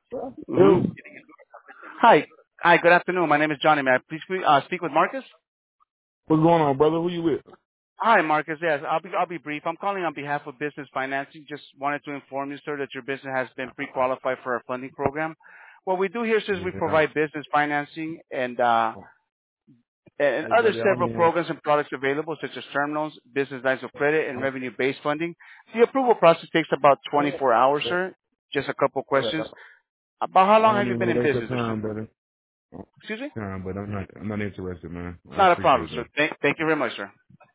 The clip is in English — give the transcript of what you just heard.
hmm Hello. Hi. Hi, good afternoon. My name is Johnny. May I please speak with Marcus? What's going on, brother? Who you with? Hi, Marcus. Yes, I'll be brief. I'm calling on behalf of Business Financing. Just wanted to inform you, sir, that your business has been pre-qualified for our funding program. What we do here, sir, is we Yeah. provide business financing and Hey, other buddy, I several mean, programs and products available, such as term loans, business lines of credit, and revenue-based funding. The approval process takes about 24 hours, sir. Just a couple questions. About how I long don't have you even been want in to waste your business, or sir? time, buddy. Excuse me? Time, but I'm not interested, man. I Not a problem, appreciate sir. that. Thank you very much, sir.